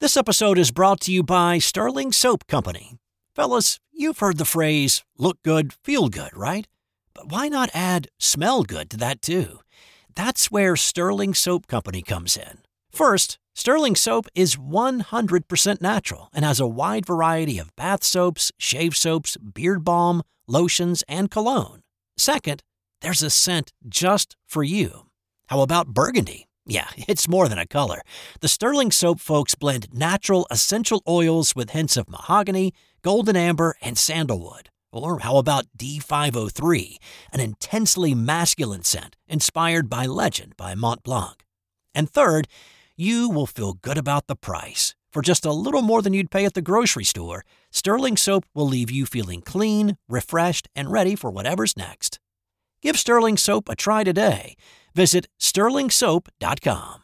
This episode is brought to you by Sterling Soap Company. Fellas, you've heard the phrase, look good, feel good, right? But why not add smell good to that too? That's where Sterling Soap Company comes in. First, Sterling Soap is 100% natural and has a wide variety of bath soaps, shave soaps, beard balm, lotions, and cologne. Second, there's a scent just for you. How about burgundy? Yeah, it's more than a color. The Sterling Soap folks blend natural essential oils with hints of mahogany, golden amber, and sandalwood. Or how about D503, an intensely masculine scent inspired by Legend by Mont Blanc. And third, you will feel good about the price. For just a little more than you'd pay at the grocery store, Sterling Soap will leave you feeling clean, refreshed, and ready for whatever's next. Give Sterling Soap a try today. Visit sterlingsoap.com.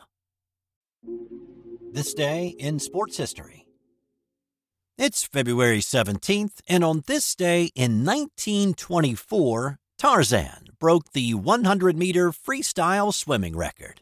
This day in sports history. It's February 17th, and on this day in 1924, Tarzan broke the 100-meter freestyle swimming record.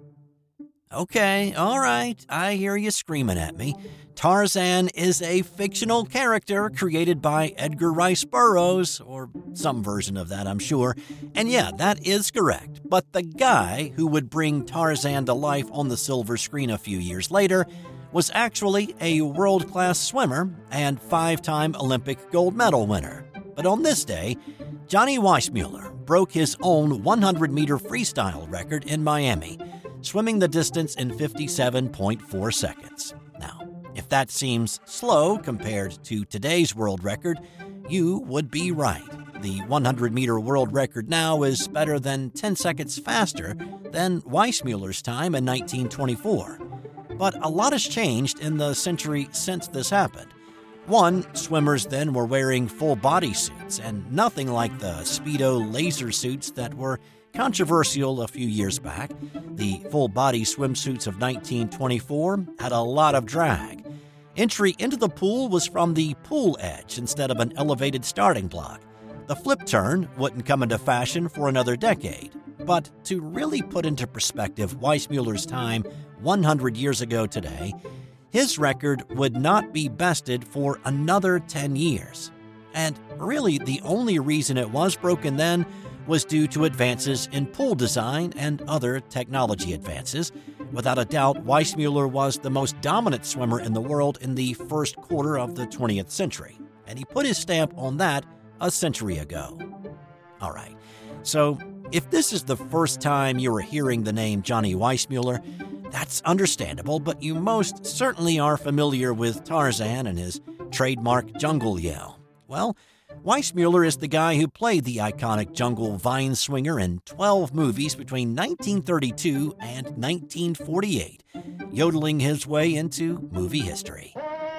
Okay, all right, I hear you screaming at me. Tarzan is a fictional character created by Edgar Rice Burroughs, or some version of that, I'm sure. And yeah, that is correct. But the guy who would bring Tarzan to life on the silver screen a few years later was actually a world-class swimmer and 5-time Olympic gold medal winner. But on this day, Johnny Weissmuller broke his own 100-meter freestyle record in Miami, swimming the distance in 57.4 seconds. Now, if that seems slow compared to today's world record, you would be right. The 100-meter world record now is better than 10 seconds faster than Weissmuller's time in 1924. But a lot has changed in the century since this happened. One, swimmers then were wearing full-body suits, and nothing like the Speedo laser suits that were controversial a few years back. The full-body swimsuits of 1924 had a lot of drag. Entry into the pool was from the pool edge instead of an elevated starting block. The flip turn wouldn't come into fashion for another decade. But to really put into perspective Weissmuller's time 100 years ago today, his record would not be bested for another 10 years. And really, the only reason it was broken then was due to advances in pool design and other technology advances. Without a doubt, Weissmuller was the most dominant swimmer in the world in the first quarter of the 20th century, and he put his stamp on that a century ago. All right, so if this is the first time you are hearing the name Johnny Weissmuller, that's understandable, but you most certainly are familiar with Tarzan and his trademark jungle yell. Well, Weissmuller is the guy who played the iconic jungle vine swinger in 12 movies between 1932 and 1948, yodeling his way into movie history.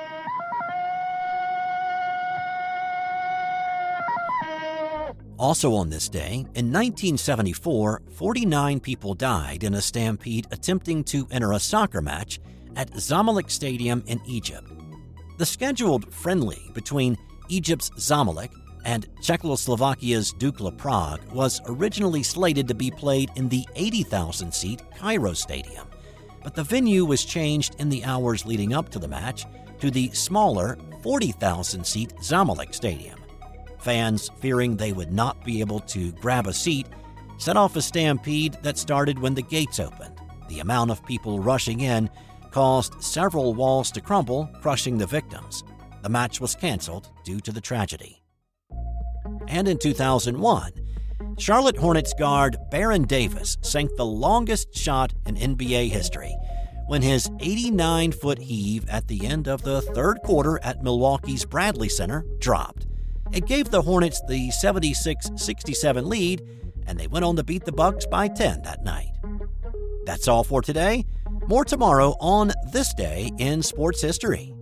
Also on this day, in 1974, 49 people died in a stampede attempting to enter a soccer match at Zamalek Stadium in Egypt. The scheduled friendly between Egypt's Zamalek and Czechoslovakia's Dukla Prague was originally slated to be played in the 80,000-seat Cairo Stadium, but the venue was changed in the hours leading up to the match to the smaller 40,000-seat Zamalek Stadium. Fans, fearing they would not be able to grab a seat, set off a stampede that started when the gates opened. The amount of people rushing in caused several walls to crumble, crushing the victims. The match was canceled due to the tragedy. And in 2001, Charlotte Hornets guard Baron Davis sank the longest shot in NBA history when his 89-foot heave at the end of the third quarter at Milwaukee's Bradley Center dropped. It gave the Hornets the 76-67 lead, and they went on to beat the Bucks by 10 that night. That's all for today. More tomorrow on This Day in Sports History.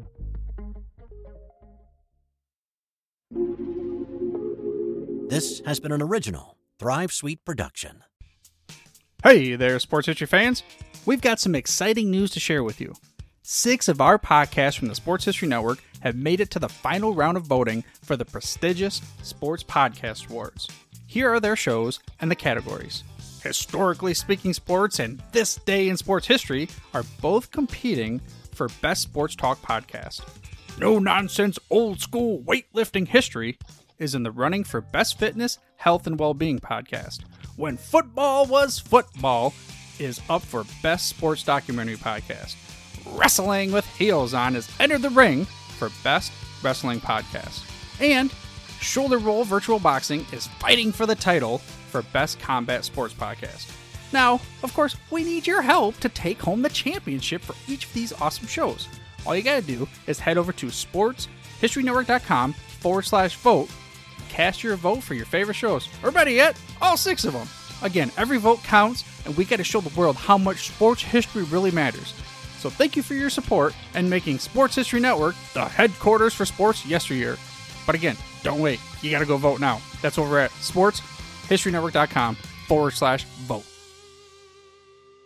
This has been an original Thrive Suite production. Hey there, sports history fans. We've got some exciting news to share with you. 6 of our podcasts from the Sports History Network have made it to the final round of voting for the prestigious Sports Podcast Awards. Here are their shows and the categories. Historically Speaking Sports and This Day in Sports History are both competing for Best Sports Talk Podcast. No Nonsense Old School Weightlifting History is in the running for Best Fitness, Health, and Wellbeing Podcast. When Football Was Football is up for Best Sports Documentary Podcast. Wrestling with Heels On has entered the ring for Best Wrestling Podcast. And Shoulder Roll Virtual Boxing is fighting for the title for Best Combat Sports Podcast. Now, of course, we need your help to take home the championship for each of these awesome shows. All you gotta do is head over to sportshistorynetwork.com/vote, cast your vote for your favorite shows, or better yet, all 6 of them. Again, every vote counts, and we gotta show the world how much sports history really matters. So thank you for your support and making Sports History Network the headquarters for sports yesteryear. But again, don't wait. You gotta go vote now. That's over at sportshistorynetwork.com/vote.